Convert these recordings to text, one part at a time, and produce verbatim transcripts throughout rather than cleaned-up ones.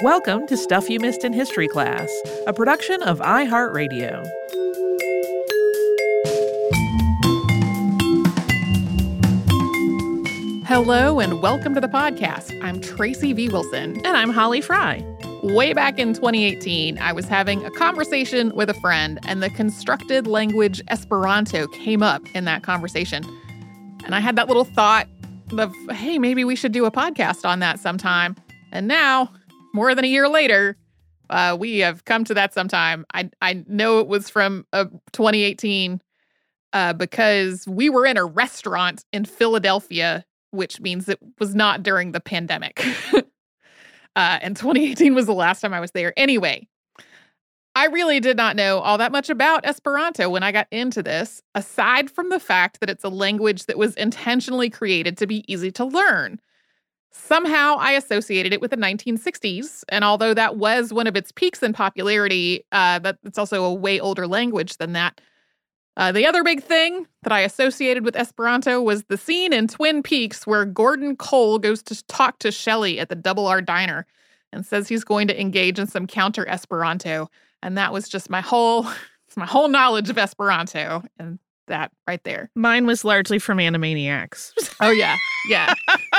Welcome to Stuff You Missed in History Class, a production of iHeartRadio. Hello and welcome to the podcast. I'm Tracy V. Wilson. And I'm Holly Fry. Way back in twenty eighteen, I was having a conversation with a friend, and the constructed language Esperanto came up in that conversation. And I had that little thought of, hey, maybe we should do a podcast on that sometime. And now, more than a year later, uh, we have come to that sometime. I I know it was from uh, twenty eighteen uh, because we were in a restaurant in Philadelphia, which means it was not during the pandemic. uh, and twenty eighteen was the last time I was there. Anyway, I really did not know all that much about Esperanto when I got into this, aside from the fact that it's a language that was intentionally created to be easy to learn. Somehow I associated it with the nineteen sixties, and although that was one of its peaks in popularity, uh, that it's also a way older language than that. Uh, the other big thing that I associated with Esperanto was the scene in Twin Peaks where Gordon Cole goes to talk to Shelley at the Double R Diner and says he's going to engage in some counter Esperanto. And that was just my whole, my whole knowledge of Esperanto, and that right there. Mine was largely from Animaniacs. Oh, yeah. Yeah.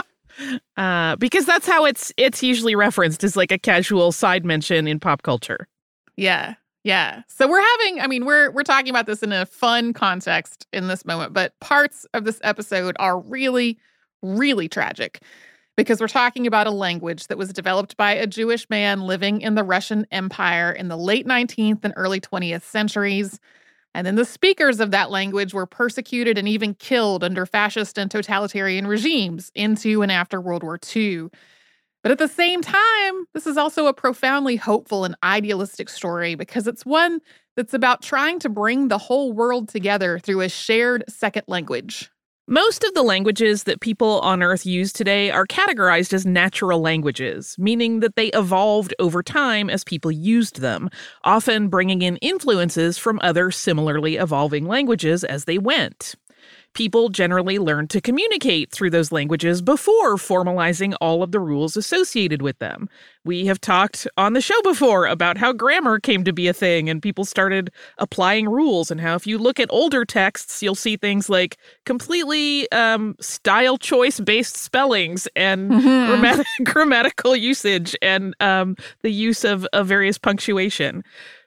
uh, because that's how it's it's usually referenced as like a casual side mention in pop culture. Yeah. Yeah. So we're having, I mean, we're we're talking about this in a fun context in this moment, but parts of this episode are really, really tragic because we're talking about a language that was developed by a Jewish man living in the Russian Empire in the late nineteenth and early twentieth centuries. And then the speakers of that language were persecuted and even killed under fascist and totalitarian regimes into and after World War Two. But at the same time, this is also a profoundly hopeful and idealistic story because it's one that's about trying to bring the whole world together through a shared second language. Most of the languages that people on Earth use today are categorized as natural languages, meaning that they evolved over time as people used them, often bringing in influences from other similarly evolving languages as they went. People generally learned to communicate through those languages before formalizing all of the rules associated with them. We have talked on the show before about how grammar came to be a thing and people started applying rules, and how if you look at older texts, you'll see things like completely um, style choice-based spellings and mm-hmm. grammat- grammatical usage and um, the use of, of various punctuation.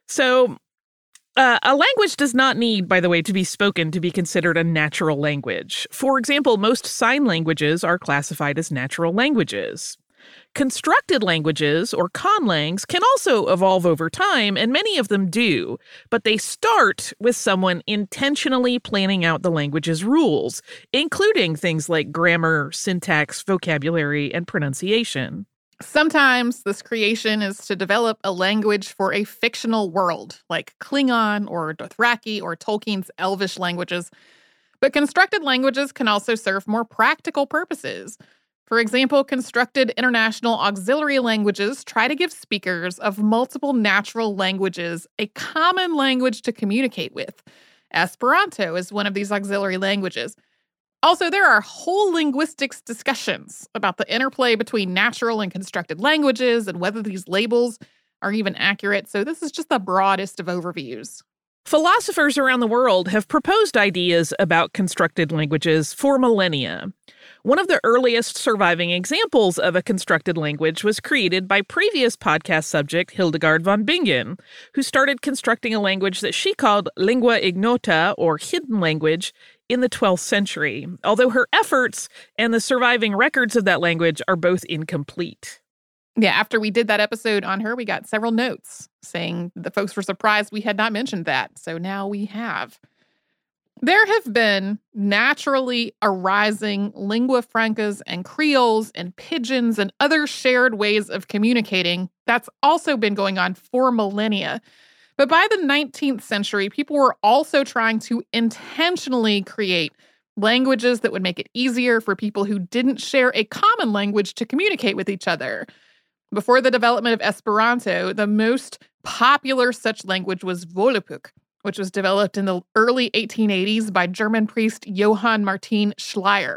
So Uh, a language does not need, by the way, to be spoken to be considered a natural language. For example, most sign languages are classified as natural languages. Constructed languages, or conlangs, can also evolve over time, and many of them do, but they start with someone intentionally planning out the language's rules, including things like grammar, syntax, vocabulary, and pronunciation. Sometimes this creation is to develop a language for a fictional world, like Klingon or Dothraki or Tolkien's Elvish languages. But constructed languages can also serve more practical purposes. For example, constructed international auxiliary languages try to give speakers of multiple natural languages a common language to communicate with. Esperanto is one of these auxiliary languages. Also, there are whole linguistics discussions about the interplay between natural and constructed languages and whether these labels are even accurate. So this is just the broadest of overviews. Philosophers around the world have proposed ideas about constructed languages for millennia. One of the earliest surviving examples of a constructed language was created by previous podcast subject Hildegard von Bingen, who started constructing a language that she called lingua ignota, or hidden language, in the twelfth century, although her efforts and the surviving records of that language are both incomplete. Yeah, after we did that episode on her, we got several notes saying the folks were surprised we had not mentioned that, so now we have. There have been naturally arising lingua francas and creoles and pidgins and other shared ways of communicating that's also been going on for millennia. But by the nineteenth century, people were also trying to intentionally create languages that would make it easier for people who didn't share a common language to communicate with each other. Before the development of Esperanto, the most popular such language was Volapük, which was developed in the early eighteen eighties by German priest Johann Martin Schleyer.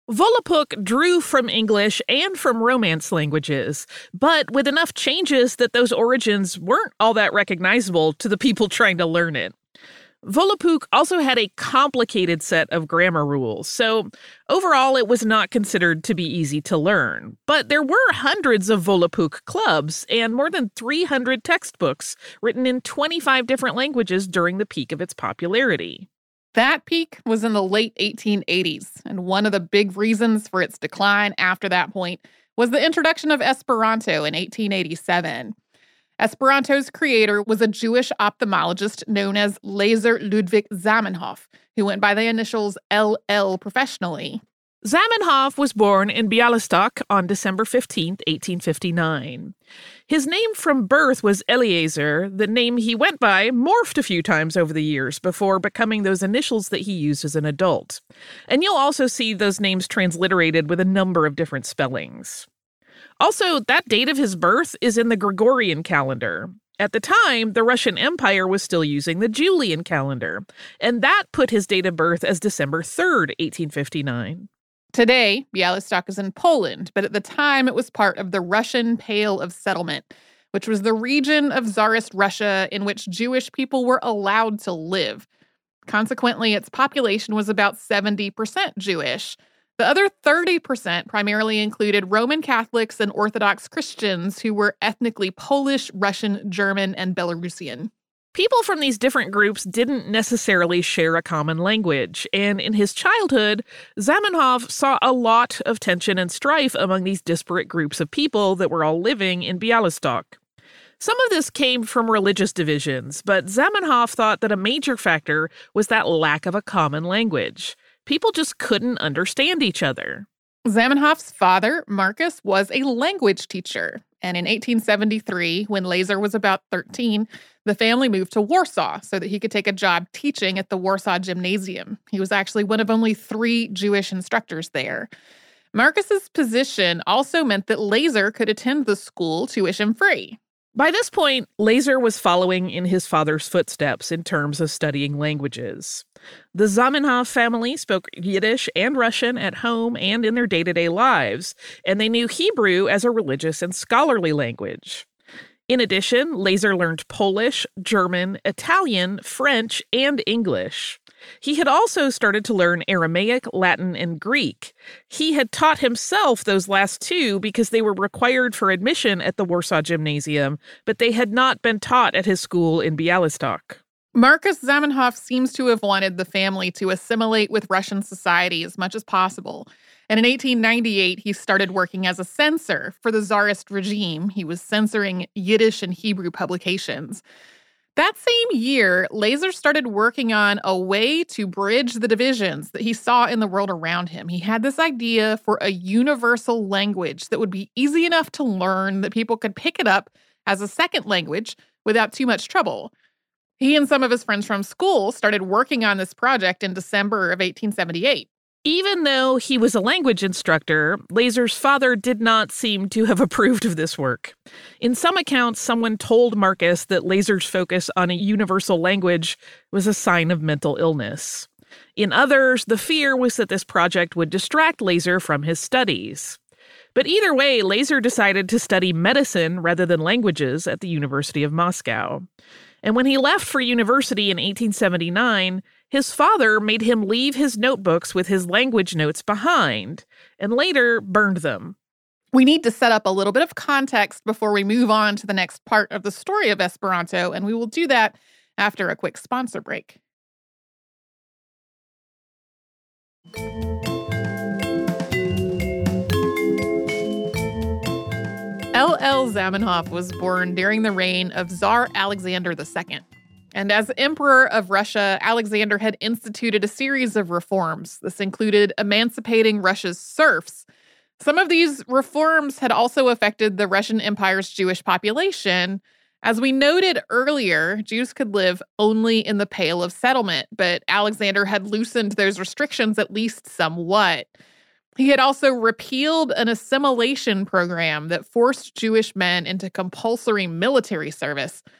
Volapük drew from English and from Romance languages, but with enough changes that those origins weren't all that recognizable to the people trying to learn it. Volapük also had a complicated set of grammar rules, so overall it was not considered to be easy to learn. But there were hundreds of Volapük clubs and more than three hundred textbooks written in twenty-five different languages during the peak of its popularity. That peak was in the late eighteen eighties, and one of the big reasons for its decline after that point was the introduction of Esperanto in eighteen eighty-seven. Esperanto's creator was a Jewish ophthalmologist known as Lazer Ludwig Zamenhof, who went by the initials L L professionally. Zamenhof was born in Bialystok on December fifteenth, eighteen fifty-nine. His name from birth was Eliezer. The name he went by morphed a few times over the years before becoming those initials that he used as an adult. And you'll also see those names transliterated with a number of different spellings. Also, that date of his birth is in the Gregorian calendar. At the time, the Russian Empire was still using the Julian calendar, and that put his date of birth as December third, eighteen fifty-nine. Today, Bialystok is in Poland, but at the time it was part of the Russian Pale of Settlement, which was the region of Tsarist Russia in which Jewish people were allowed to live. Consequently, its population was about seventy percent Jewish. The other thirty percent primarily included Roman Catholics and Orthodox Christians who were ethnically Polish, Russian, German, and Belarusian. People from these different groups didn't necessarily share a common language, and in his childhood, Zamenhof saw a lot of tension and strife among these disparate groups of people that were all living in Bialystok. Some of this came from religious divisions, but Zamenhof thought that a major factor was that lack of a common language. People just couldn't understand each other. Zamenhof's father, Marcus, was a language teacher, and in eighteen seventy-three, when Lazer was about thirteen, the family moved to Warsaw so that he could take a job teaching at the Warsaw Gymnasium. He was actually one of only three Jewish instructors there. Marcus's position also meant that Lazer could attend the school tuition-free. By this point, Lazer was following in his father's footsteps in terms of studying languages. The Zamenhof family spoke Yiddish and Russian at home and in their day-to-day lives, and they knew Hebrew as a religious and scholarly language. In addition, Lazer learned Polish, German, Italian, French, and English. He had also started to learn Aramaic, Latin, and Greek. He had taught himself those last two because they were required for admission at the Warsaw Gymnasium, but they had not been taught at his school in Bialystok. Marcus Zamenhof seems to have wanted the family to assimilate with Russian society as much as possible. And in eighteen ninety-eight, he started working as a censor for the Tsarist regime. He was censoring Yiddish and Hebrew publications. That same year, Lazer started working on a way to bridge the divisions that he saw in the world around him. He had this idea for a universal language that would be easy enough to learn, that people could pick it up as a second language without too much trouble. He and some of his friends from school started working on this project in December of eighteen seventy-eight. Even though he was a language instructor, Lazer's father did not seem to have approved of this work. In some accounts, someone told Marcus that Lazer's focus on a universal language was a sign of mental illness. In others, the fear was that this project would distract Lazer from his studies. But either way, Lazer decided to study medicine rather than languages at the University of Moscow. And when he left for university in eighteen seventy-nine, his father made him leave his notebooks with his language notes behind, and later burned them. We need to set up a little bit of context before we move on to the next part of the story of Esperanto, and we will do that after a quick sponsor break. L L Zamenhof was born during the reign of Tsar Alexander the Second. And as Emperor of Russia, Alexander had instituted a series of reforms. This included emancipating Russia's serfs. Some of these reforms had also affected the Russian Empire's Jewish population. As we noted earlier, Jews could live only in the Pale of Settlement, but Alexander had loosened those restrictions at least somewhat. He had also repealed an assimilation program that forced Jewish men into compulsory military service.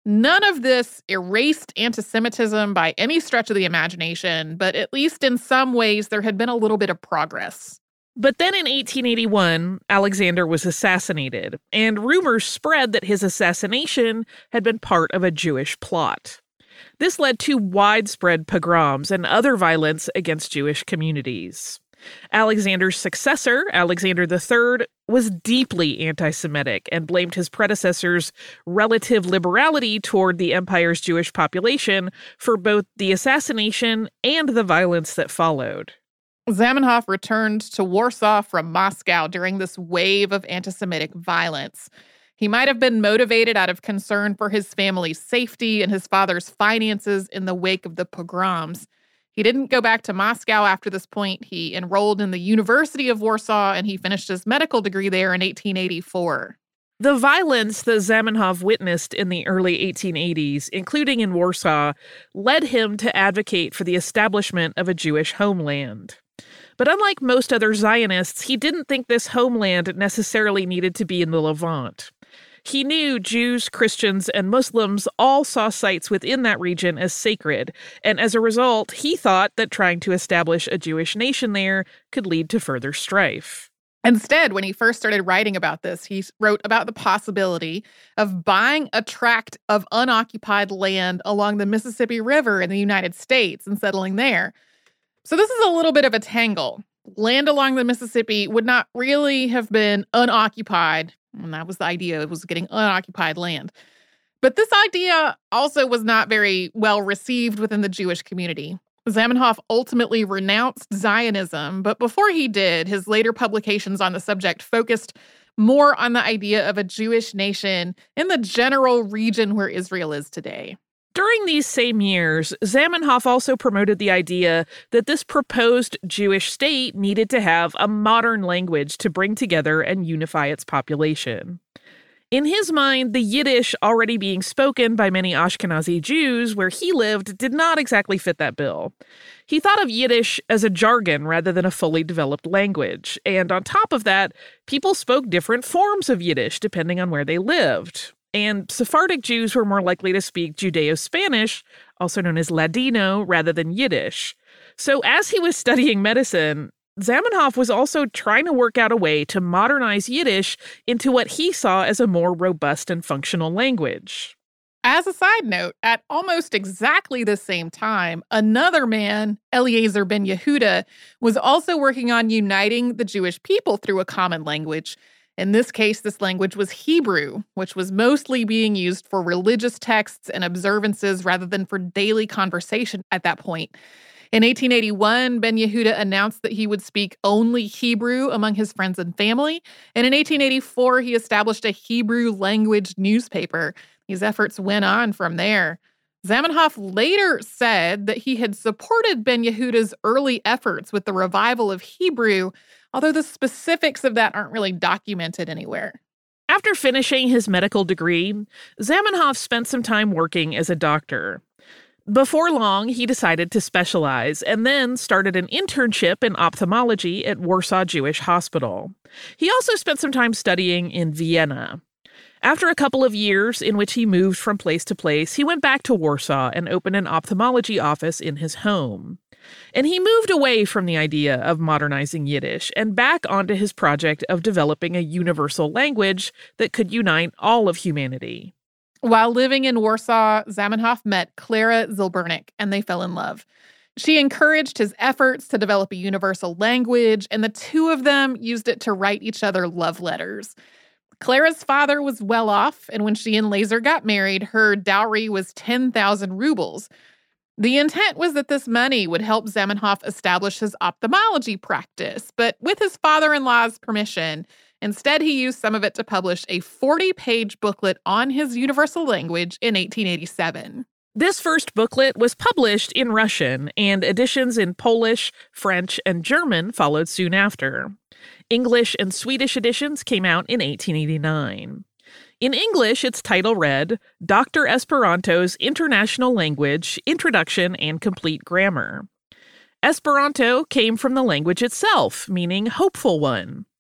None of this erased anti-Semitism by any stretch of the imagination, but at least in some ways there had been a little bit of progress. But then in eighteen eighty-one, Alexander was assassinated, and rumors spread that his assassination had been part of a Jewish plot. This led to widespread pogroms and other violence against Jewish communities. Alexander's successor, Alexander the Third, was deeply anti-Semitic and blamed his predecessor's relative liberality toward the empire's Jewish population for both the assassination and the violence that followed. Zamenhof returned to Warsaw from Moscow during this wave of anti-Semitic violence. He might have been motivated out of concern for his family's safety and his father's finances in the wake of the pogroms. He didn't go back to Moscow after this point. He enrolled in the University of Warsaw, and he finished his medical degree there in eighteen eighty-four. The violence that Zamenhof witnessed in the early eighteen eighties, including in Warsaw, led him to advocate for the establishment of a Jewish homeland. But unlike most other Zionists, he didn't think this homeland necessarily needed to be in the Levant. He knew Jews, Christians, and Muslims all saw sites within that region as sacred, and as a result, he thought that trying to establish a Jewish nation there could lead to further strife. Instead, when he first started writing about this, he wrote about the possibility of buying a tract of unoccupied land along the Mississippi River in the United States and settling there. So this is a little bit of a tangle. Land along the Mississippi would not really have been unoccupied, and that was the idea, it was getting unoccupied land. But this idea also was not very well received within the Jewish community. Zamenhof ultimately renounced Zionism, but before he did, his later publications on the subject focused more on the idea of a Jewish nation in the general region where Israel is today. During these same years, Zamenhof also promoted the idea that this proposed Jewish state needed to have a modern language to bring together and unify its population. In his mind, the Yiddish already being spoken by many Ashkenazi Jews where he lived did not exactly fit that bill. He thought of Yiddish as a jargon rather than a fully developed language. And on top of that, people spoke different forms of Yiddish depending on where they lived. And Sephardic Jews were more likely to speak Judeo-Spanish, also known as Ladino, rather than Yiddish. So as he was studying medicine, Zamenhof was also trying to work out a way to modernize Yiddish into what he saw as a more robust and functional language. As a side note, at almost exactly the same time, another man, Eliezer ben Yehuda, was also working on uniting the Jewish people through a common language. In this case, this language was Hebrew, which was mostly being used for religious texts and observances rather than for daily conversation at that point. In eighteen eighty-one, Ben Yehuda announced that he would speak only Hebrew among his friends and family, and in eighteen eighty-four, he established a Hebrew language newspaper. These efforts went on from there. Zamenhof later said that he had supported Ben Yehuda's early efforts with the revival of Hebrew, although the specifics of that aren't really documented anywhere. After finishing his medical degree, Zamenhof spent some time working as a doctor. Before long, he decided to specialize and then started an internship in ophthalmology at Warsaw Jewish Hospital. He also spent some time studying in Vienna. After a couple of years in which he moved from place to place, he went back to Warsaw and opened an ophthalmology office in his home. And he moved away from the idea of modernizing Yiddish and back onto his project of developing a universal language that could unite all of humanity. While living in Warsaw, Zamenhof met Clara Zilbernik, and they fell in love. She encouraged his efforts to develop a universal language, and the two of them used it to write each other love letters. Clara's father was well off, and when she and Lazar got married, her dowry was ten thousand rubles. The intent was that this money would help Zamenhof establish his ophthalmology practice, but with his father-in-law's permission, instead he used some of it to publish a forty-page booklet on his universal language in eighteen eighty-seven. This first booklet was published in Russian, and editions in Polish, French, and German followed soon after. English and Swedish editions came out in eighteen eighty-nine. In English, its title read, Doctor Esperanto's International Language, Introduction and Complete Grammar. Esperanto came from the language itself, meaning hopeful one.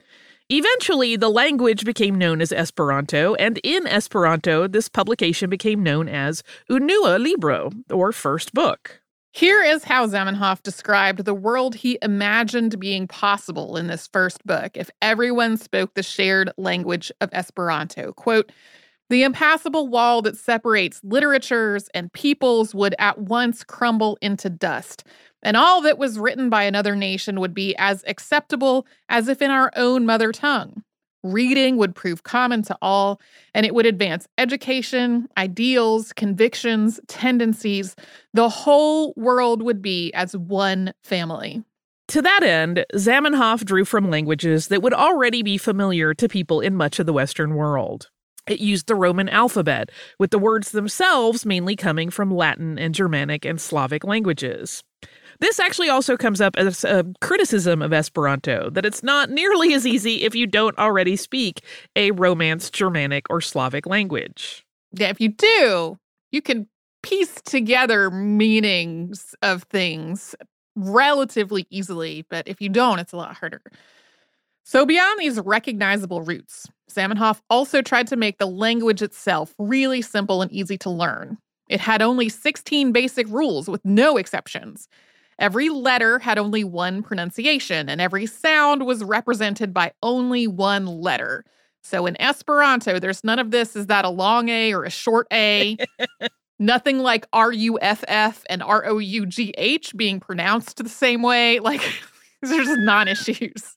Eventually, the language became known as Esperanto, and in Esperanto, this publication became known as Unua Libro, or First Book. Here is how Zamenhof described the world he imagined being possible in this first book if everyone spoke the shared language of Esperanto. Quote, "The impassable wall that separates literatures and peoples would at once crumble into dust, and all that was written by another nation would be as acceptable as if in our own mother tongue. Reading would prove common to all, and it would advance education, ideals, convictions, tendencies. The whole world would be as one family." To that end, Zamenhof drew from languages that would already be familiar to people in much of the Western world. It used the Roman alphabet, with the words themselves mainly coming from Latin and Germanic and Slavic languages. This actually also comes up as a criticism of Esperanto, that it's not nearly as easy if you don't already speak a Romance, Germanic, or Slavic language. Yeah, if you do, you can piece together meanings of things relatively easily, but if you don't, it's a lot harder. So beyond these recognizable roots, Zamenhof also tried to make the language itself really simple and easy to learn. It had only sixteen basic rules with no exceptions. Every letter had only one pronunciation, and every sound was represented by only one letter. So in Esperanto, there's none of this, is that a long A or a short A? Nothing like R U F F and R O U G H being pronounced the same way. Like, these are just non-issues.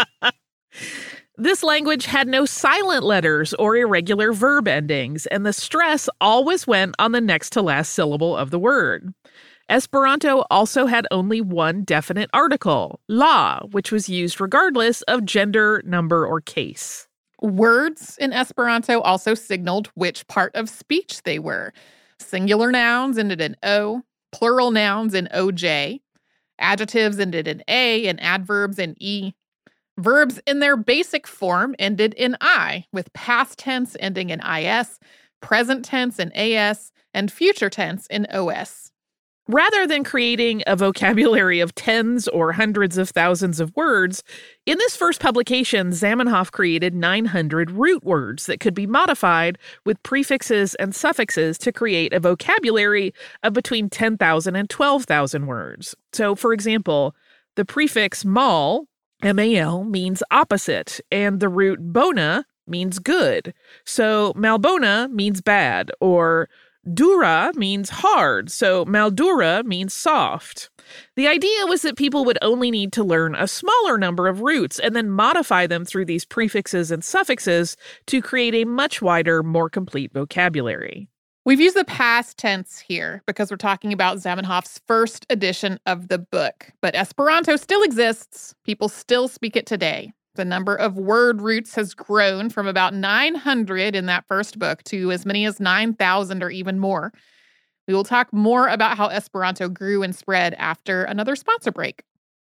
This language had no silent letters or irregular verb endings, and the stress always went on the next to last syllable of the word. Esperanto also had only one definite article, la, which was used regardless of gender, number, or case. Words in Esperanto also signaled which part of speech they were. Singular nouns ended in O, plural nouns in O J, adjectives ended in A, and adverbs in E. Verbs in their basic form ended in I, with past tense ending in I S, present tense in A S, and future tense in O S. Rather than creating a vocabulary of tens or hundreds of thousands of words, in this first publication, Zamenhof created nine hundred root words that could be modified with prefixes and suffixes to create a vocabulary of between ten thousand and twelve thousand words. So, for example, the prefix mal, M A L, means opposite, and the root bona means good. So malbona means bad, or dura means hard, so maldura means soft. The idea was that people would only need to learn a smaller number of roots and then modify them through these prefixes and suffixes to create a much wider, more complete vocabulary. We've used the past tense here because we're talking about Zamenhof's first edition of the book, but Esperanto still exists. People still speak it today. The number of word roots has grown from about nine hundred in that first book to as many as nine thousand or even more. We will talk more about how Esperanto grew and spread after another sponsor break.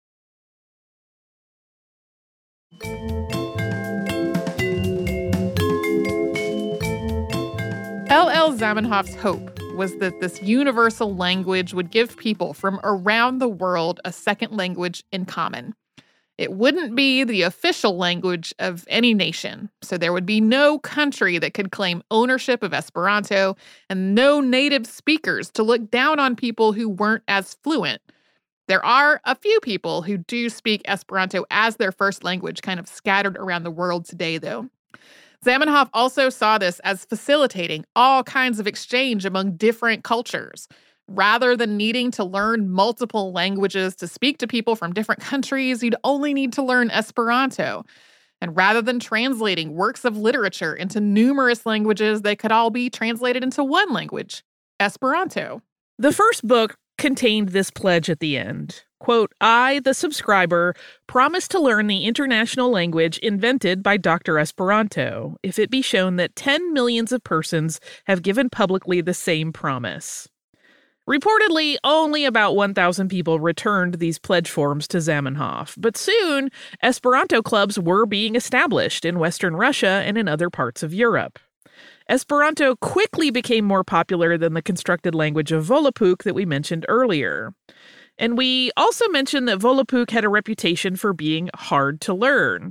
L L Zamenhof's hope was that this universal language would give people from around the world a second language in common. It wouldn't be the official language of any nation, so there would be no country that could claim ownership of Esperanto and no native speakers to look down on people who weren't as fluent. There are a few people who do speak Esperanto as their first language, kind of scattered around the world today, though. Zamenhof also saw this as facilitating all kinds of exchange among different cultures. Rather than needing to learn multiple languages to speak to people from different countries, you'd only need to learn Esperanto. And rather than translating works of literature into numerous languages, they could all be translated into one language, Esperanto. The first book contained this pledge at the end. Quote, I, the subscriber, promise to learn the international language invented by Doctor Esperanto, if it be shown that ten millions of persons have given publicly the same promise. Reportedly, only about one thousand people returned these pledge forms to Zamenhof, but soon, Esperanto clubs were being established in Western Russia and in other parts of Europe. Esperanto quickly became more popular than the constructed language of Volapük that we mentioned earlier. And we also mentioned that Volapük had a reputation for being hard to learn.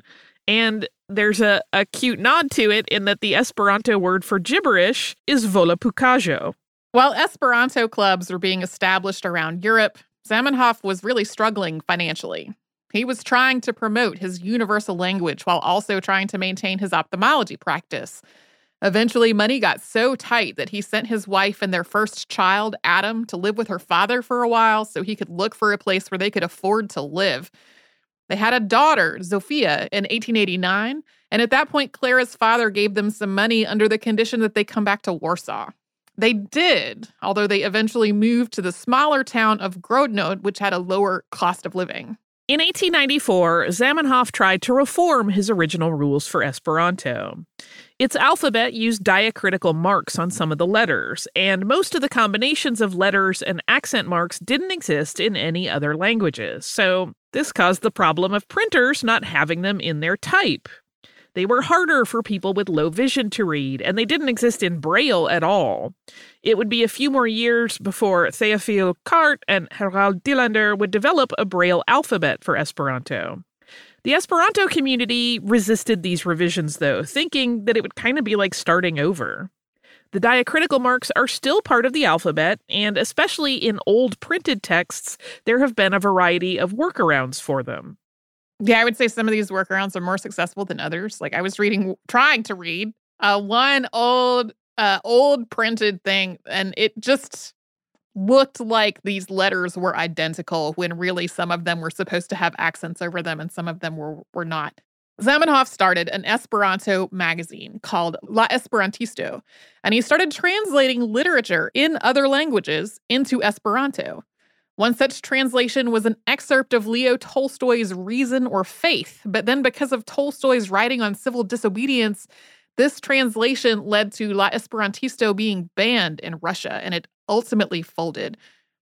And there's a, a cute nod to it in that the Esperanto word for gibberish is volapukaĵo. While Esperanto clubs were being established around Europe, Zamenhof was really struggling financially. He was trying to promote his universal language while also trying to maintain his ophthalmology practice. Eventually, money got so tight that he sent his wife and their first child, Adam, to live with her father for a while so he could look for a place where they could afford to live. They had a daughter, Zofia, in eighteen eighty-nine, and at that point, Clara's father gave them some money under the condition that they come back to Warsaw. They did, although they eventually moved to the smaller town of Grodno, which had a lower cost of living. In eighteen ninety-four, Zamenhof tried to reform his original rules for Esperanto. Its alphabet used diacritical marks on some of the letters, and most of the combinations of letters and accent marks didn't exist in any other languages, so this caused the problem of printers not having them in their type. They were harder for people with low vision to read, and they didn't exist in Braille at all. It would be a few more years before Théophile Carte and Harald Dielander would develop a Braille alphabet for Esperanto. The Esperanto community resisted these revisions, though, thinking that it would kind of be like starting over. The diacritical marks are still part of the alphabet, and especially in old printed texts, there have been a variety of workarounds for them. Yeah, I would say some of these workarounds are more successful than others. Like I was reading, trying to read uh, one old, uh, old printed thing, and it just looked like these letters were identical when really some of them were supposed to have accents over them and some of them were, were not. Zamenhof started an Esperanto magazine called La Esperantisto, and he started translating literature in other languages into Esperanto. One such translation was an excerpt of Leo Tolstoy's Reason or Faith, but then because of Tolstoy's writing on civil disobedience, this translation led to La Esperantisto being banned in Russia, and it ultimately folded.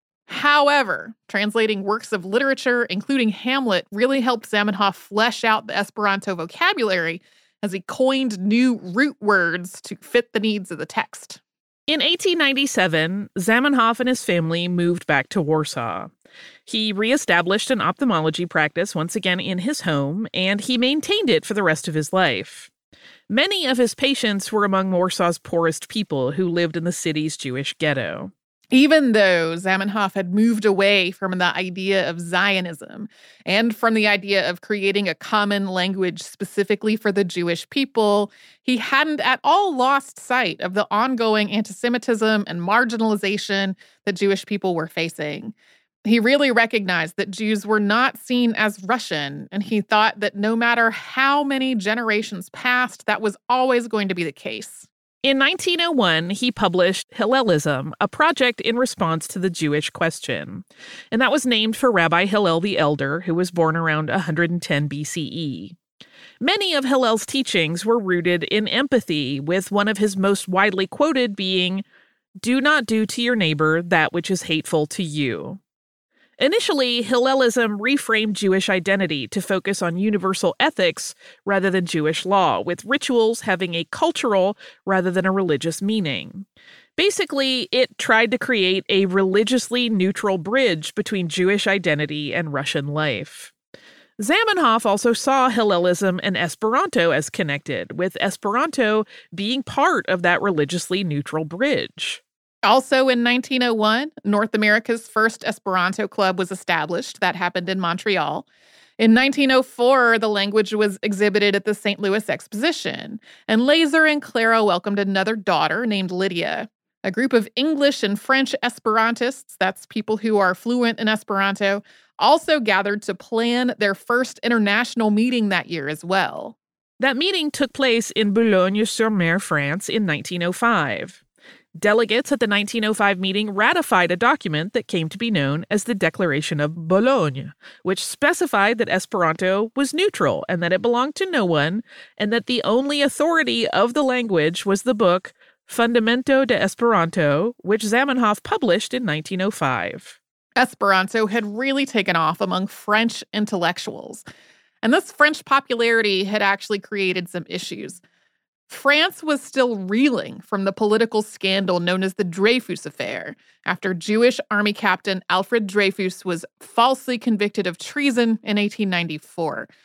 However, translating works of literature, including Hamlet, really helped Zamenhof flesh out the Esperanto vocabulary as he coined new root words to fit the needs of the text. In eighteen ninety-seven, Zamenhof and his family moved back to Warsaw. He reestablished an ophthalmology practice once again in his home, and he maintained it for the rest of his life. Many of his patients were among Warsaw's poorest people who lived in the city's Jewish ghetto. Even though Zamenhof had moved away from the idea of Zionism and from the idea of creating a common language specifically for the Jewish people, he hadn't at all lost sight of the ongoing anti-Semitism and marginalization that Jewish people were facing. He really recognized that Jews were not seen as Russian, and he thought that no matter how many generations passed, that was always going to be the case. In nineteen oh one, he published Hillelism, a project in response to the Jewish question. And that was named for Rabbi Hillel the Elder, who was born around one hundred ten B C E. Many of Hillel's teachings were rooted in empathy, with one of his most widely quoted being, "Do not do to your neighbor that which is hateful to you." Initially, Hillelism reframed Jewish identity to focus on universal ethics rather than Jewish law, with rituals having a cultural rather than a religious meaning. Basically, it tried to create a religiously neutral bridge between Jewish identity and Russian life. Zamenhof also saw Hillelism and Esperanto as connected, with Esperanto being part of that religiously neutral bridge. Also in nineteen oh one, North America's first Esperanto club was established. That happened in Montreal. In nineteen oh four, the language was exhibited at the Saint Louis Exposition, and Laser and Clara welcomed another daughter named Lydia. A group of English and French Esperantists, that's people who are fluent in Esperanto, also gathered to plan their first international meeting that year as well. That meeting took place in Boulogne-sur-Mer, France in nineteen oh five. Delegates at the nineteen oh five meeting ratified a document that came to be known as the Declaration of Boulogne, which specified that Esperanto was neutral and that it belonged to no one, and that the only authority of the language was the book Fundamento de Esperanto, which Zamenhof published in nineteen oh five. Esperanto had really taken off among French intellectuals, and this French popularity had actually created some issues. France was still reeling from the political scandal known as the Dreyfus Affair, after Jewish Army Captain Alfred Dreyfus was falsely convicted of treason in eighteen ninety-four.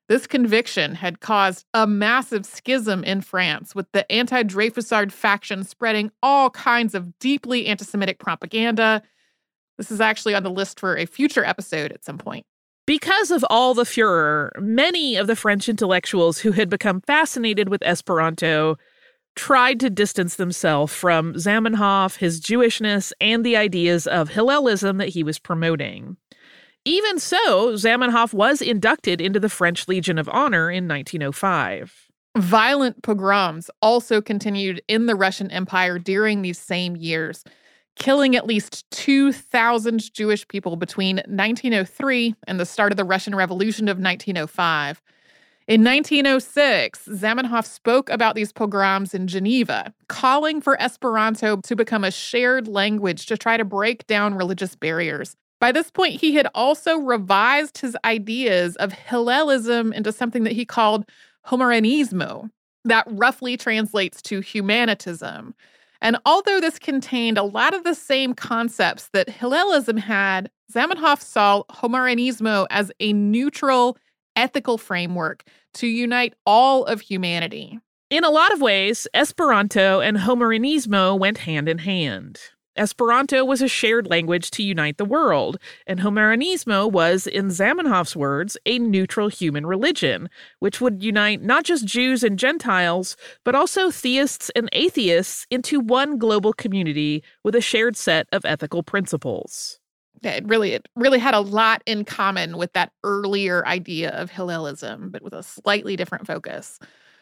This conviction had caused a massive schism in France, with the anti-Dreyfusard faction spreading all kinds of deeply anti-Semitic propaganda. This is actually on the list for a future episode at some point. Because of all the furor, many of the French intellectuals who had become fascinated with Esperanto tried to distance themselves from Zamenhof, his Jewishness, and the ideas of Hillelism that he was promoting. Even so, Zamenhof was inducted into the French Legion of Honor in nineteen oh five. Violent pogroms also continued in the Russian Empire during these same years, killing at least two thousand Jewish people between nineteen oh three and the start of the Russian Revolution of nineteen oh five. In nineteen oh six, Zamenhof spoke about these pogroms in Geneva, calling for Esperanto to become a shared language to try to break down religious barriers. By this point, he had also revised his ideas of Hillelism into something that he called Homorenismo, that roughly translates to humanitism. And although this contained a lot of the same concepts that Hillelism had, Zamenhof saw Homorenismo as a neutral, ethical framework to unite all of humanity. In a lot of ways, Esperanto and Homorenismo went hand in hand. Esperanto was a shared language to unite the world, and Homorenismo was, in Zamenhof's words, a neutral human religion, which would unite not just Jews and Gentiles, but also theists and atheists into one global community with a shared set of ethical principles. Yeah, it really, it really had a lot in common with that earlier idea of Hillelism, but with a slightly different focus.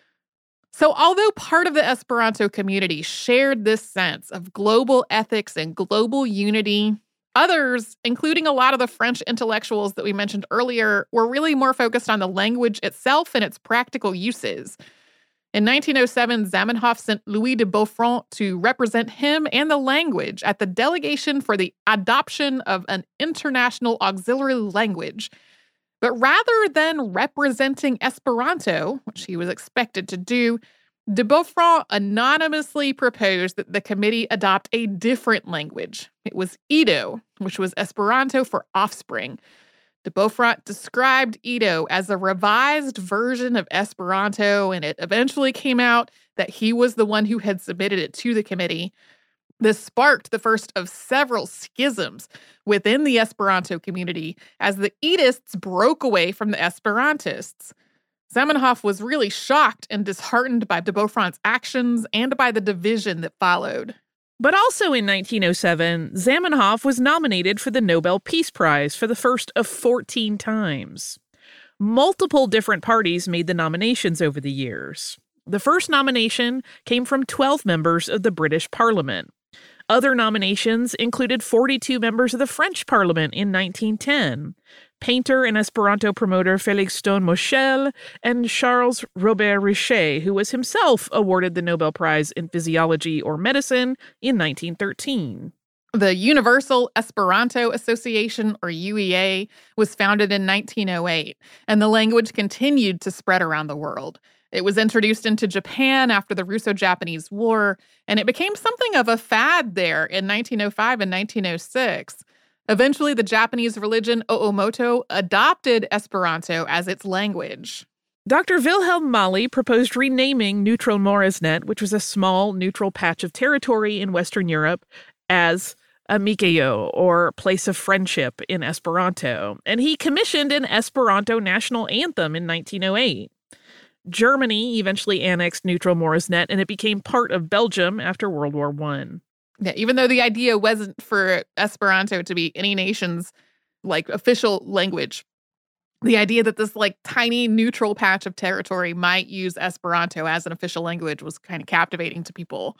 So although part of the Esperanto community shared this sense of global ethics and global unity, others, including a lot of the French intellectuals that we mentioned earlier, were really more focused on the language itself and its practical uses. In nineteen oh seven, Zamenhof sent Louis de Beaufront to represent him and the language at the Delegation for the Adoption of an International Auxiliary Language. But rather than representing Esperanto, which he was expected to do, de Beaufront anonymously proposed that the committee adopt a different language. It was Edo, which was Esperanto for offspring. De Beaufront described Edo as a revised version of Esperanto, and it eventually came out that he was the one who had submitted it to the committee. This sparked the first of several schisms within the Esperanto community as the Edists broke away from the Esperantists. Zamenhof was really shocked and disheartened by de Beaufront's actions and by the division that followed. But also in nineteen oh seven, Zamenhof was nominated for the Nobel Peace Prize for the first of fourteen times. Multiple different parties made the nominations over the years. The first nomination came from twelve members of the British Parliament. Other nominations included forty-two members of the French Parliament in nineteen ten, painter and Esperanto promoter Félix Stone-Moschel, and Charles Robert Richer, who was himself awarded the Nobel Prize in Physiology or Medicine in nineteen thirteen. The Universal Esperanto Association, or U E A, was founded in nineteen oh eight, and the language continued to spread around the world. It was introduced into Japan after the Russo-Japanese War, and it became something of a fad there in nineteen oh five and nineteen oh six. Eventually, the Japanese religion Oomoto adopted Esperanto as its language. Doctor Wilhelm Mali proposed renaming Neutral Moresnet, which was a small neutral patch of territory in Western Europe, as Amikejo, or Place of Friendship in Esperanto, and he commissioned an Esperanto national anthem in nineteen oh eight. Germany eventually annexed Neutral Moresnet, and it became part of Belgium after World War One. Yeah, even though the idea wasn't for Esperanto to be any nation's like official language, the idea that this like tiny neutral patch of territory might use Esperanto as an official language was kind of captivating to people.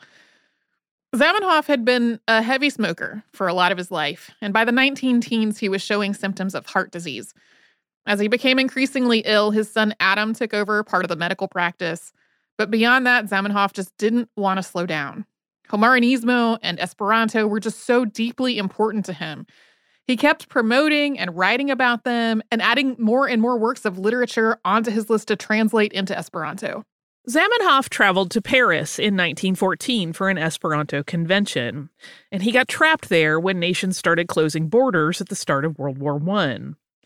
Zamenhof had been a heavy smoker for a lot of his life, and by the nineteen teens, he was showing symptoms of heart disease. As he became increasingly ill, his son Adam took over part of the medical practice. But beyond that, Zamenhof just didn't want to slow down. Homorenismo and Esperanto were just so deeply important to him. He kept promoting and writing about them and adding more and more works of literature onto his list to translate into Esperanto. Zamenhof traveled to Paris in nineteen fourteen for an Esperanto convention, and he got trapped there when nations started closing borders at the start of World War One.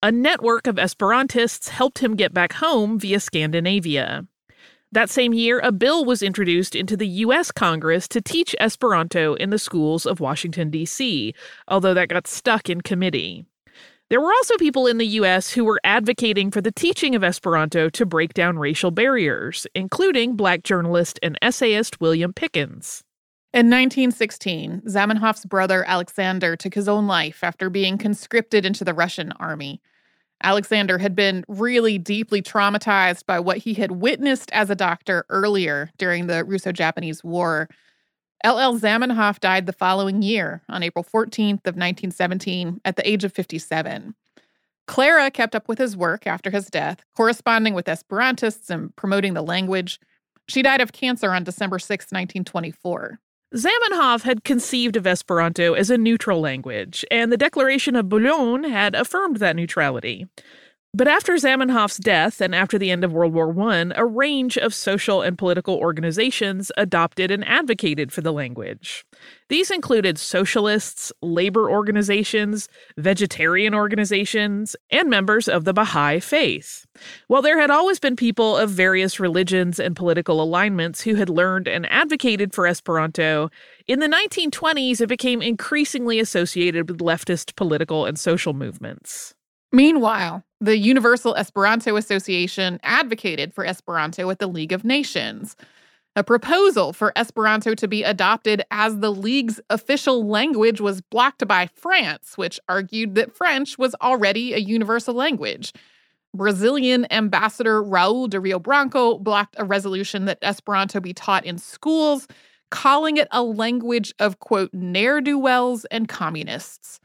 A network of Esperantists helped him get back home via Scandinavia. That same year, a bill was introduced into the U S Congress to teach Esperanto in the schools of Washington, D C, although that got stuck in committee. There were also people in the U S who were advocating for the teaching of Esperanto to break down racial barriers, including Black journalist and essayist William Pickens. In nineteen sixteen, Zamenhof's brother Alexander took his own life after being conscripted into the Russian army. Alexander had been really deeply traumatized by what he had witnessed as a doctor earlier during the Russo-Japanese War. L L Zamenhof died the following year, on April fourteenth of nineteen seventeen, at the age of fifty-seven. Clara kept up with his work after his death, corresponding with Esperantists and promoting the language. She died of cancer on December sixth, nineteen twenty-four. Zamenhof had conceived of Esperanto as a neutral language, and the Declaration of Boulogne had affirmed that neutrality. But after Zamenhof's death and after the end of World War One, a range of social and political organizations adopted and advocated for the language. These included socialists, labor organizations, vegetarian organizations, and members of the Baha'i faith. While there had always been people of various religions and political alignments who had learned and advocated for Esperanto, in the nineteen twenties it became increasingly associated with leftist political and social movements. Meanwhile, the Universal Esperanto Association advocated for Esperanto at the League of Nations. A proposal for Esperanto to be adopted as the League's official language was blocked by France, which argued that French was already a universal language. Brazilian Ambassador Raul de Rio Branco blocked a resolution that Esperanto be taught in schools, calling it a language of, quote, ne'er-do-wells and communists.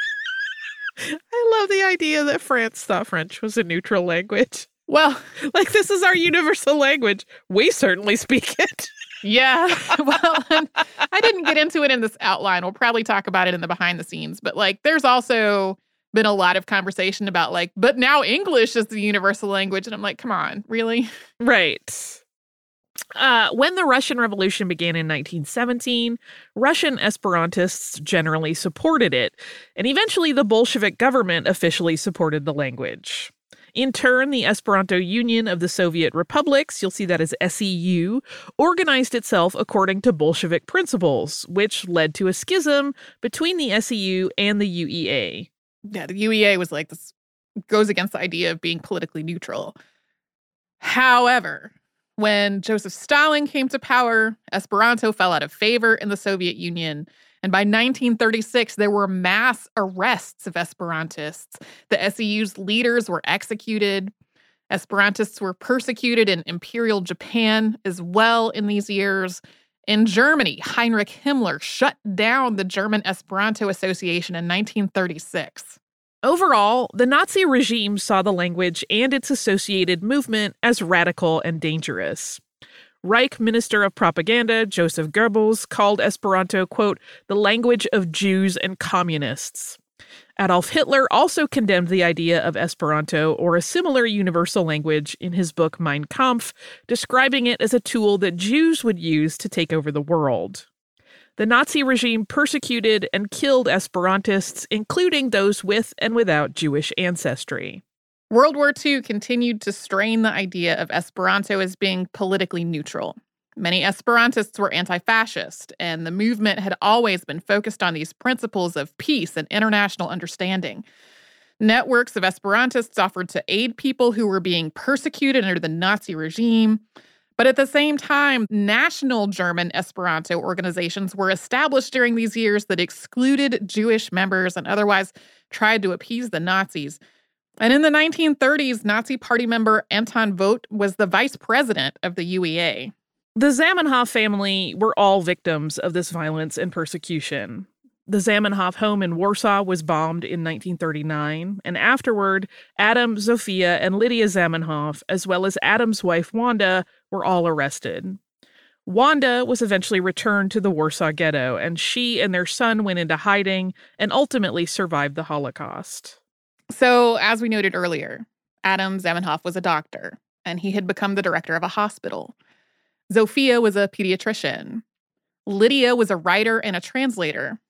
I love the idea that France thought French was a neutral language. Well, like, this is our universal language. We certainly speak it. Yeah. Well, and I didn't get into it in this outline. We'll probably talk about it in the behind the scenes. But, like, there's also been a lot of conversation about, like, but now English is the universal language. And I'm like, come on, really? Right. Uh, when the Russian Revolution began in nineteen seventeen, Russian Esperantists generally supported it, and eventually the Bolshevik government officially supported the language. In turn, the Esperanto Union of the Soviet Republics, you'll see that as S E U, organized itself according to Bolshevik principles, which led to a schism between the S E U and the U E A. Yeah, the U E A was like, this goes against the idea of being politically neutral. However, when Joseph Stalin came to power, Esperanto fell out of favor in the Soviet Union. And by nineteen thirty-six, there were mass arrests of Esperantists. The S E U's leaders were executed. Esperantists were persecuted in Imperial Japan as well in these years. In Germany, Heinrich Himmler shut down the German Esperanto Association in nineteen thirty-six. Overall, the Nazi regime saw the language and its associated movement as radical and dangerous. Reich Minister of Propaganda Joseph Goebbels called Esperanto, quote, the language of Jews and communists. Adolf Hitler also condemned the idea of Esperanto or a similar universal language in his book Mein Kampf, describing it as a tool that Jews would use to take over the world. The Nazi regime persecuted and killed Esperantists, including those with and without Jewish ancestry. World War Two continued to strain the idea of Esperanto as being politically neutral. Many Esperantists were anti-fascist, and the movement had always been focused on these principles of peace and international understanding. Networks of Esperantists offered to aid people who were being persecuted under the Nazi regime. But at the same time, national German Esperanto organizations were established during these years that excluded Jewish members and otherwise tried to appease the Nazis. And in the nineteen thirties, Nazi Party member Anton Vogt was the vice president of the U E A. The Zamenhof family were all victims of this violence and persecution. The Zamenhof home in Warsaw was bombed in nineteen thirty-nine, and afterward, Adam, Sophia, and Lydia Zamenhof, as well as Adam's wife Wanda, were all arrested. Wanda was eventually returned to the Warsaw Ghetto, and she and their son went into hiding and ultimately survived the Holocaust. So, as we noted earlier, Adam Zamenhof was a doctor, and he had become the director of a hospital. Sophia was a pediatrician. Lydia was a writer and a translator.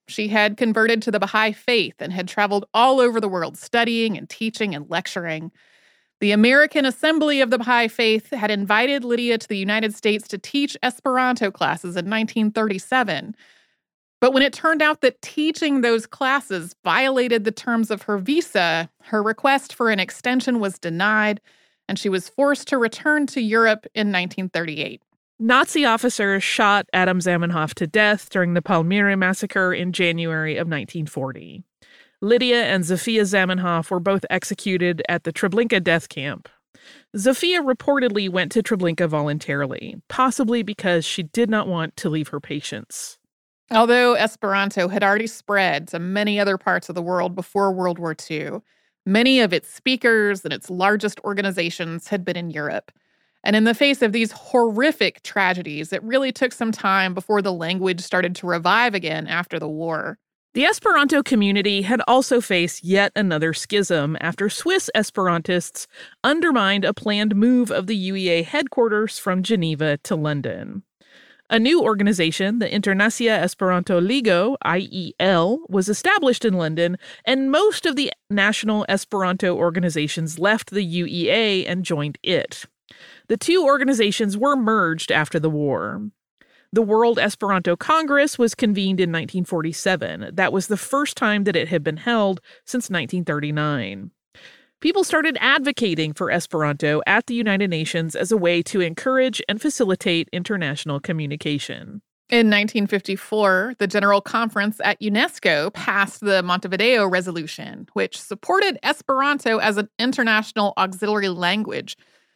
She had converted to the Baha'i faith and had traveled all over the world studying and teaching and lecturing. The American Assembly of the Baha'i Faith had invited Lydia to the United States to teach Esperanto classes in nineteen thirty-seven. But when it turned out that teaching those classes violated the terms of her visa, her request for an extension was denied, and she was forced to return to Europe in nineteen thirty-eight. Nazi officers shot Adam Zamenhof to death during the Palmyra massacre in January of nineteen forty. Lydia and Zofia Zamenhof were both executed at the Treblinka death camp. Zofia reportedly went to Treblinka voluntarily, possibly because she did not want to leave her patients. Although Esperanto had already spread to many other parts of the world before World War Two, many of its speakers and its largest organizations had been in Europe. And in the face of these horrific tragedies, it really took some time before the language started to revive again after the war. The Esperanto community had also faced yet another schism after Swiss Esperantists undermined a planned move of the U E A headquarters from Geneva to London. A new organization, the Internacia Esperanto Ligo, I E L, was established in London, and most of the national Esperanto organizations left the U E A and joined it. The two organizations were merged after the war. The World Esperanto Congress was convened in nineteen forty-seven. That was the first time that it had been held since nineteen thirty-nine. People started advocating for Esperanto at the United Nations as a way to encourage and facilitate international communication. In nineteen fifty-four, the General Conference at UNESCO passed the Montevideo Resolution, which supported Esperanto as an international auxiliary language.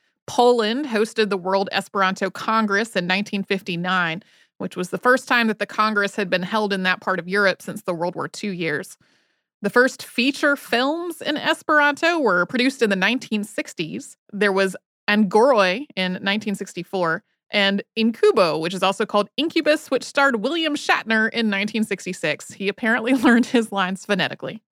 Poland hosted the World Esperanto Congress in nineteen fifty-nine, which was the first time that the Congress had been held in that part of Europe since the World War Two years. The first feature films in Esperanto were produced in the nineteen sixties. There was Angoroi in nineteen sixty-four, and Incubo, which is also called Incubus, which starred William Shatner in nineteen sixty-six. He apparently learned his lines phonetically.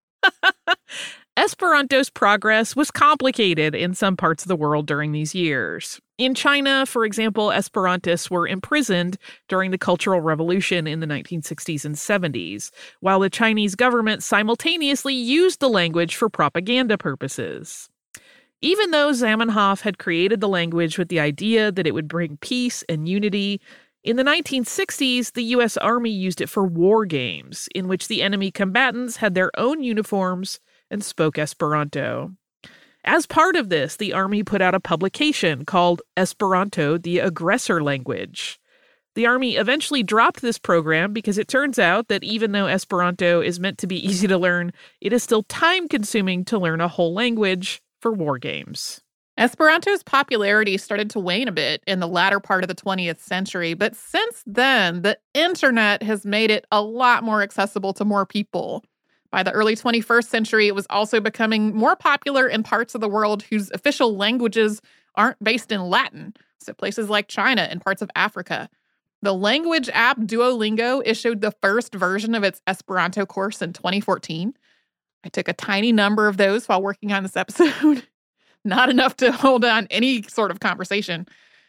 Esperanto's progress was complicated in some parts of the world during these years. In China, for example, Esperantists were imprisoned during the Cultural Revolution in the nineteen sixties and seventies, while the Chinese government simultaneously used the language for propaganda purposes. Even though Zamenhof had created the language with the idea that it would bring peace and unity, in the nineteen sixties, the U S Army used it for war games, in which the enemy combatants had their own uniforms and spoke Esperanto. As part of this, the Army put out a publication called Esperanto, the Aggressor Language. The Army eventually dropped this program because it turns out that even though Esperanto is meant to be easy to learn, it is still time-consuming to learn a whole language for war games. Esperanto's popularity started to wane a bit in the latter part of the twentieth century, but since then, the internet has made it a lot more accessible to more people. By the early twenty-first century, it was also becoming more popular in parts of the world whose official languages aren't based in Latin, so places like China and parts of Africa. The language app Duolingo issued the first version of its Esperanto course in twenty fourteen. I took a tiny number of those while working on this episode. Not enough to hold on any sort of conversation,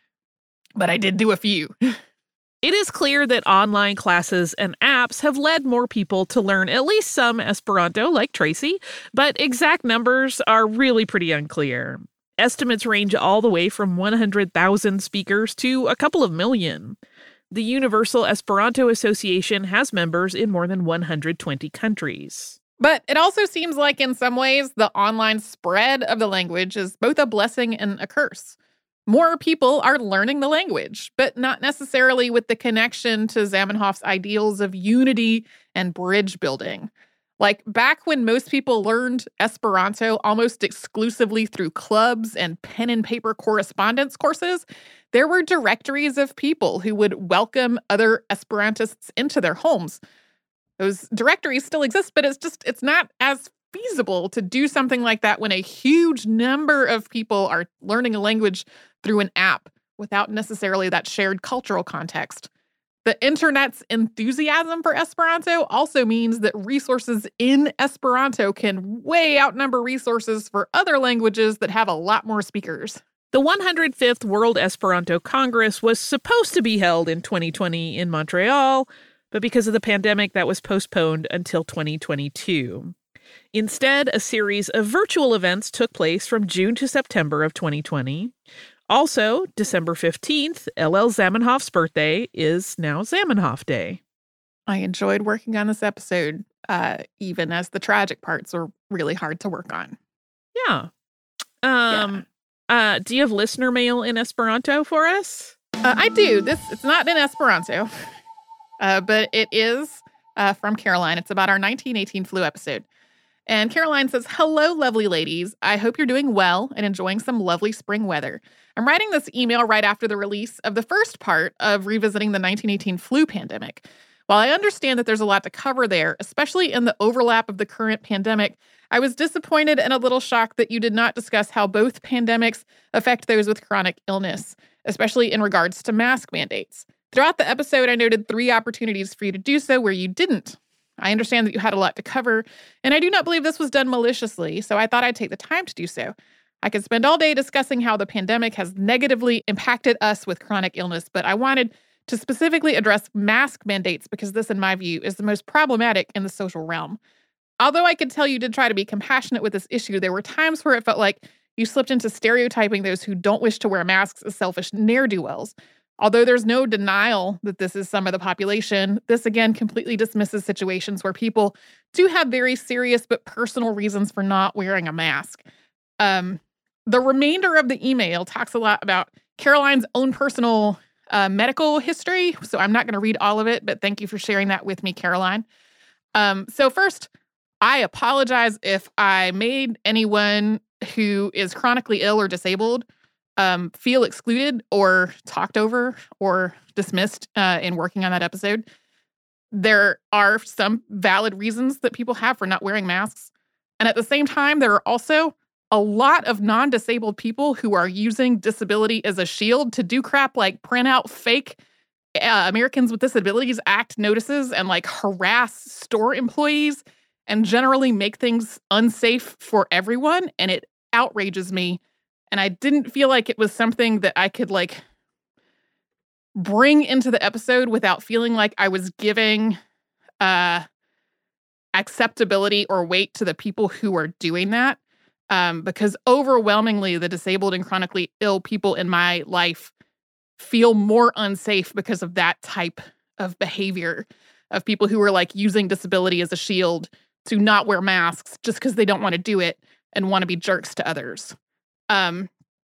but I did do a few. It is clear that online classes and apps have led more people to learn at least some Esperanto, like Tracy, but exact numbers are really pretty unclear. Estimates range all the way from one hundred thousand speakers to a couple of million. The Universal Esperanto Association has members in more than one hundred twenty countries. But it also seems like in some ways the online spread of the language is both a blessing and a curse. More people are learning the language, but not necessarily with the connection to Zamenhof's ideals of unity and bridge building. Like back when most people learned Esperanto almost exclusively through clubs and pen and paper correspondence courses, there were directories of people who would welcome other Esperantists into their homes. Those directories still exist, but it's just, it's not as feasible to do something like that when a huge number of people are learning a language through an app without necessarily that shared cultural context. The internet's enthusiasm for Esperanto also means that resources in Esperanto can way outnumber resources for other languages that have a lot more speakers. The one hundred fifth World Esperanto Congress was supposed to be held in twenty twenty in Montreal, But because of the pandemic, that was postponed until twenty twenty-two. Instead, a series of virtual events took place from June to September of twenty twenty. Also, December fifteenth, L L Zamenhof's birthday, is now Zamenhof Day. I enjoyed working on this episode, uh, even as the tragic parts were really hard to work on. Yeah. Um. Yeah. Uh, do you have listener mail in Esperanto for us? Uh, I do. This it's not in Esperanto, uh, but it is uh, from Caroline. It's about our nineteen eighteen flu episode. And Caroline says, "Hello, lovely ladies. I hope you're doing well and enjoying some lovely spring weather. I'm writing this email right after the release of the first part of revisiting the nineteen eighteen flu pandemic. While I understand that there's a lot to cover there, especially in the overlap of the current pandemic, I was disappointed and a little shocked that you did not discuss how both pandemics affect those with chronic illness, especially in regards to mask mandates. Throughout the episode, I noted three opportunities for you to do so where you didn't. I understand that you had a lot to cover, and I do not believe this was done maliciously, so I thought I'd take the time to do so. I could spend all day discussing how the pandemic has negatively impacted us with chronic illness, but I wanted to specifically address mask mandates because this, in my view, is the most problematic in the social realm. Although I could tell you did try to be compassionate with this issue, there were times where it felt like you slipped into stereotyping those who don't wish to wear masks as selfish ne'er-do-wells. Although there's no denial that this is some of the population, this again completely dismisses situations where people do have very serious but personal reasons for not wearing a mask. Um, the remainder of the email talks a lot about Caroline's own personal uh, medical history, so I'm not going to read all of it, but thank you for sharing that with me, Caroline. Um, so first, I apologize if I made anyone who is chronically ill or disabled Um, feel excluded or talked over or dismissed uh, in working on that episode. There are some valid reasons that people have for not wearing masks. And at the same time, there are also a lot of non-disabled people who are using disability as a shield to do crap like print out fake uh, Americans with Disabilities Act notices and like harass store employees and generally make things unsafe for everyone. And it outrages me. And I didn't feel like it was something that I could, like, bring into the episode without feeling like I was giving uh, acceptability or weight to the people who are doing that. Um, because overwhelmingly, the disabled and chronically ill people in my life feel more unsafe because of that type of behavior of people who are, like, using disability as a shield to not wear masks just because they don't want to do it and want to be jerks to others. Um,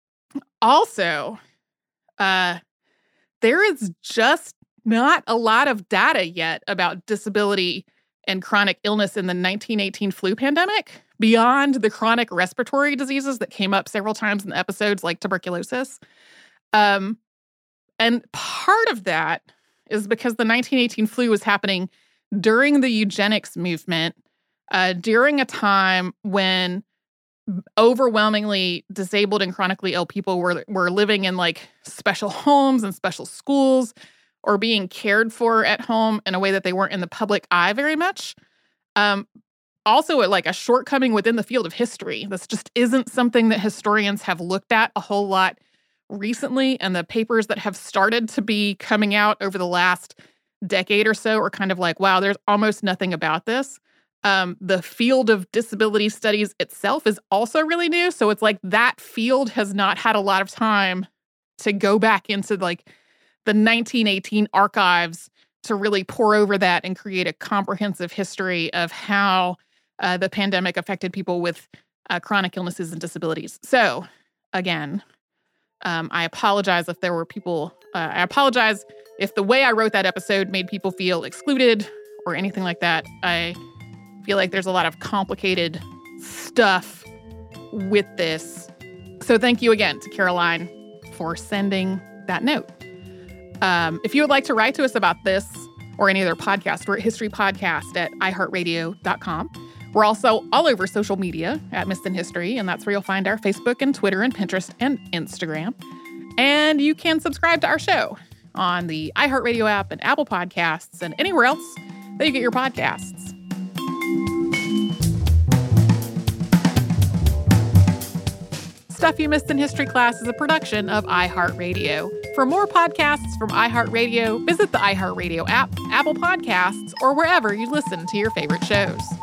also, uh, there is just not a lot of data yet about disability and chronic illness in the nineteen eighteen flu pandemic beyond the chronic respiratory diseases that came up several times in the episodes, like tuberculosis. Um, and part of that is because the nineteen eighteen flu was happening during the eugenics movement, uh, during a time when overwhelmingly disabled and chronically ill people were were living in like special homes and special schools or being cared for at home in a way that they weren't in the public eye very much. Um, also, like a shortcoming within the field of history. This just isn't something that historians have looked at a whole lot recently, and the papers that have started to be coming out over the last decade or so are kind of like, wow, there's almost nothing about this. Um, the field of disability studies itself is also really new. So it's like that field has not had a lot of time to go back into like the nineteen eighteen archives to really pour over that and create a comprehensive history of how uh, the pandemic affected people with uh, chronic illnesses and disabilities. So again, um, I apologize if there were people, uh, I apologize if the way I wrote that episode made people feel excluded or anything like that. I feel like there's a lot of complicated stuff with this. So thank you again to Caroline for sending that note. Um, if you would like to write to us about this or any other podcast, we're at history podcast at i heart radio dot com. We're also all over social media at Missed in History, and that's where you'll find our Facebook and Twitter and Pinterest and Instagram. And you can subscribe to our show on the iHeartRadio app and Apple Podcasts and anywhere else that you get your podcasts. Stuff You Missed in History Class is a production of iHeartRadio. For more podcasts from iHeartRadio, visit the iHeartRadio app, Apple Podcasts, or wherever you listen to your favorite shows.